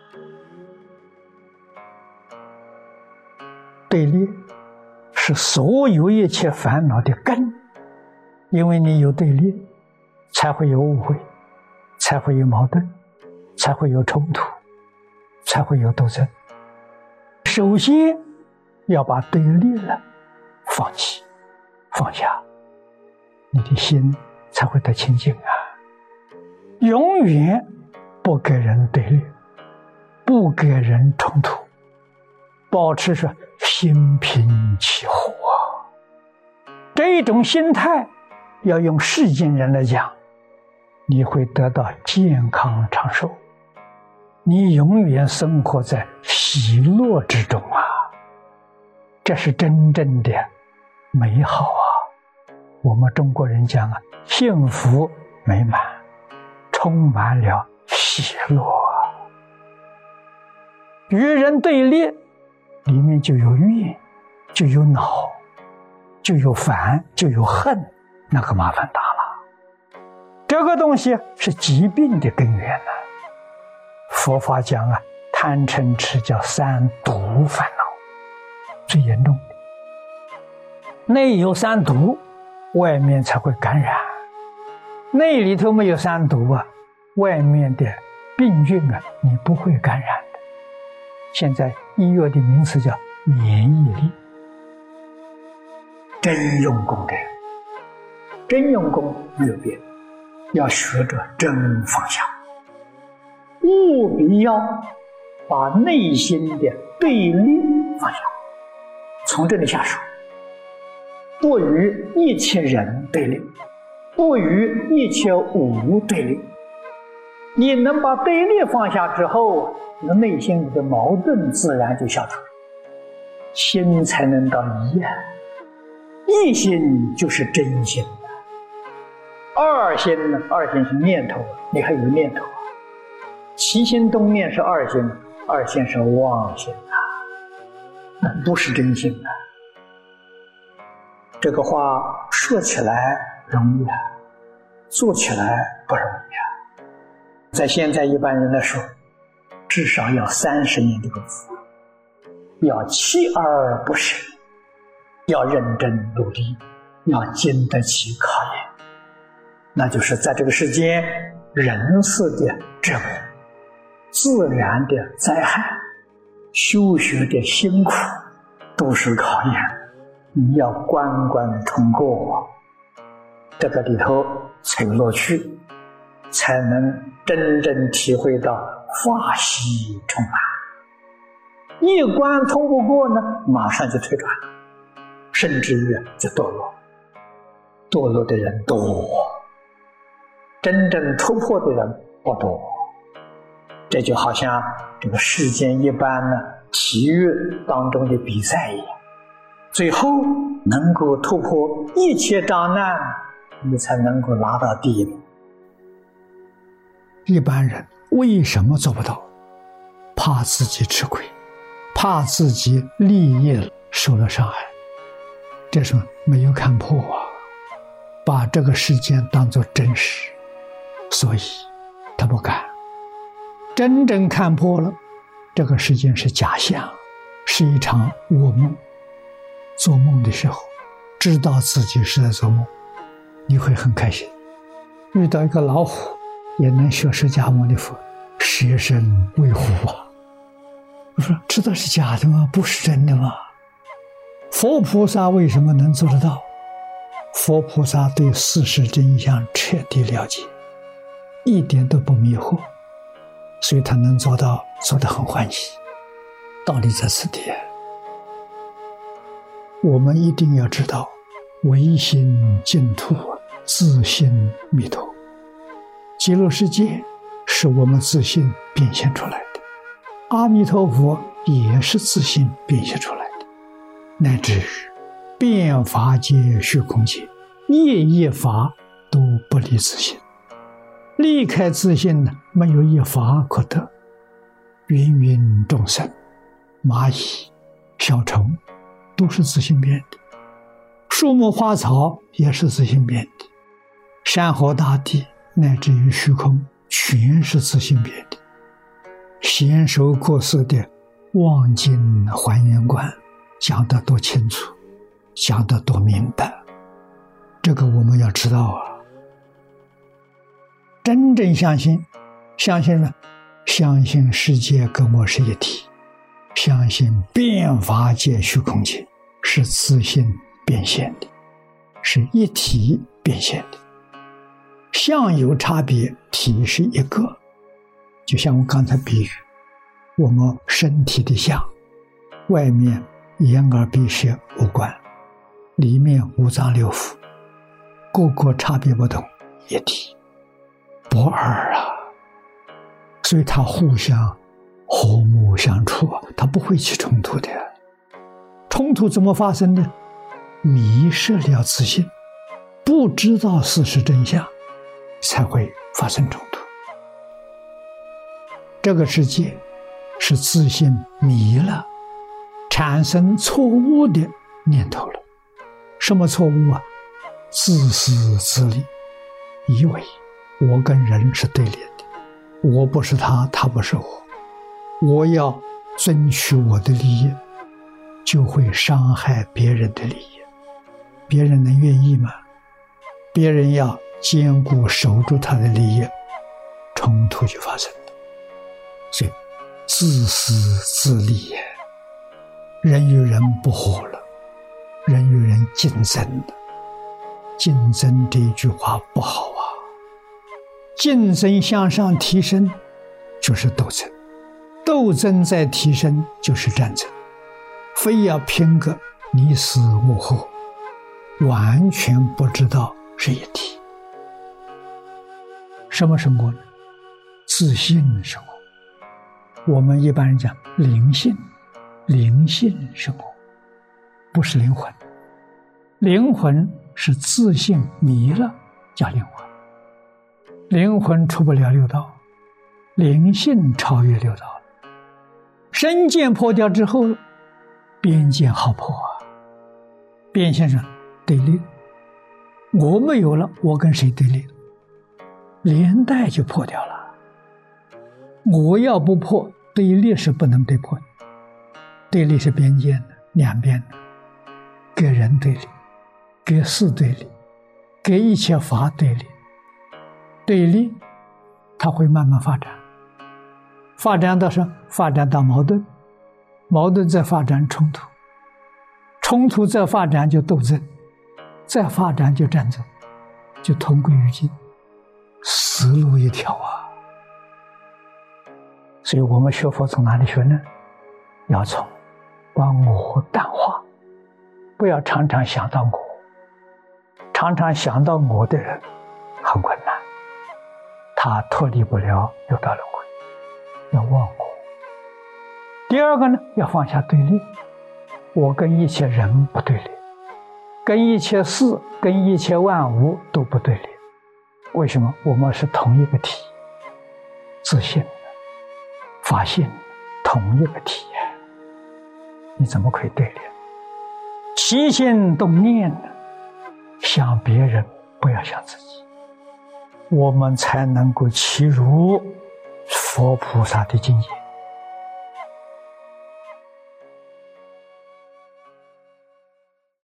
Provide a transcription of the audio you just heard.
对立是所有一切烦恼的根，因为你有对立，才会有误会，才会有矛盾，才会有冲突，才会有斗争。首先要把对立了放弃放下，你的心才会得清净啊！永远不给人对立，不给人冲突，保持着心平气和。这种心态要用世间人来讲，你会得到健康长寿，你永远生活在喜乐之中啊！这是真正的美好啊！我们中国人讲啊，幸福美满，充满了喜乐啊！与人对立，里面就有怨，就有恼，就有烦，就有恨，那个麻烦大了。这个东西是疾病的根源啊！佛法讲啊，贪嗔痴叫三毒烦恼，最严重的。内有三毒，外面才会感染。内里头没有三毒啊，外面的病菌啊，你不会感染的。现在医学的名词叫免疫力。真用功的人，真用功没有别的，要学着真放下，务必要把内心的对立放下。从这里下手，不与一切人对立，不与一切物对立。你能把对立放下之后，你的内心里的矛盾自然就消除了，心才能到一啊。一心就是真心的，二心呢？二心是念头，你还有念头啊。起心动念是二心，二心是妄心啊，那不是真心啊。这个话说起来容易啊，做起来不容易啊。在现在一般人来说，至少要30年的功夫，要锲而不舍，要认真努力，要经得起考验。那就是在这个世间，人世的折磨，自然的灾害，修学的辛苦，都是考验，你要关关通过，这个里头才有乐趣，才能真正体会到法喜充满。一关通不过呢，马上就退转，甚至于就堕落。堕落的人多，真正突破的人不多。这就好像这个世间一般呢，体育当中的比赛一样，最后能够突破一切障难，你才能够拿到第一名。一般人为什么做不到？怕自己吃亏，怕自己利益受了伤害，这是没有看破啊，把这个世间当作真实，所以他不敢。真正看破了，这个世间是假象，是一场噩梦。做梦的时候知道自己是在做梦，你会很开心。遇到一个老虎也能学释迦牟尼佛舍身为虎啊！我说知道是假的吗？不是真的吗？佛菩萨为什么能做得到？佛菩萨对事实真相彻底了解，一点都不迷惑，所以他能做到，做得很欢喜。道理在此地，我们一定要知道，唯心净土，自性弥陀。极乐世界是我们自性变现出来的，阿弥陀佛也是自性变现出来的，乃至遍法界虚空界，业业法都不离自性。离开自性呢，没有一法可得。芸芸众生，蚂蚁、小虫都是自性变的，树木花草也是自性变的，山河大地乃至于虚空全是自性变的。 贤首过世的望经还原观讲得多清楚，讲得多明白，这个我们要知道啊。真正相信什么？相信世界跟我是一体，相信变法界虚空界是自性变现的，是一体变现的，相有差别，体是一个。就像我刚才比喻，我们身体的相，外面眼耳鼻舌五官，里面五脏六腑，各个差别不同，一体不二啊。所以它互相和睦相处，它不会起冲突的。冲突怎么发生的？迷失了自性，不知道事实真相，才会发生冲突。这个世界是自性迷了，产生错误的念头了。什么错误啊？自私自利，以为我跟人是对立的，我不是他，他不是我，我要争取我的利益，就会伤害别人的利益。别人能愿意吗？别人要兼顾守住他的利益，冲突就发生了。所以自私自利，人与人不和了，人与人竞争了。竞争这一句话不好啊，竞争向上提升就是斗争，斗争再提升就是战争，非要拼个你死我活，完全不知道是一体。什么生活呢？自信生活。我们一般人讲灵性，灵性生活，不是灵魂。灵魂是自性迷了，叫灵魂。灵魂出不了六道，灵性超越六道了。身见破掉之后，边界好破啊。边线上对立，我没有了，我跟谁对立？连带就破掉了。我要不破，对立是不能被破的。对立是边界的，两边的，给人对立，给事对立，给一切法对立。对立它会慢慢发展，发展到什么？发展到矛盾，矛盾再发展冲突，冲突再发展就斗争，再发展就战争，就同归于尽，死路一条啊！所以我们学佛从哪里学呢？要从把我淡化，不要常常想到我。常常想到我的人很困难，他脱离不了六道轮回，要忘我。第二个呢，要放下对立，我跟一切人不对立，跟一切事，跟一切万物都不对立。为什么？我们是同一个体，自信法性同一个体，你怎么可以对立？起心动念，想别人不要想自己，我们才能够契入佛菩萨的境界。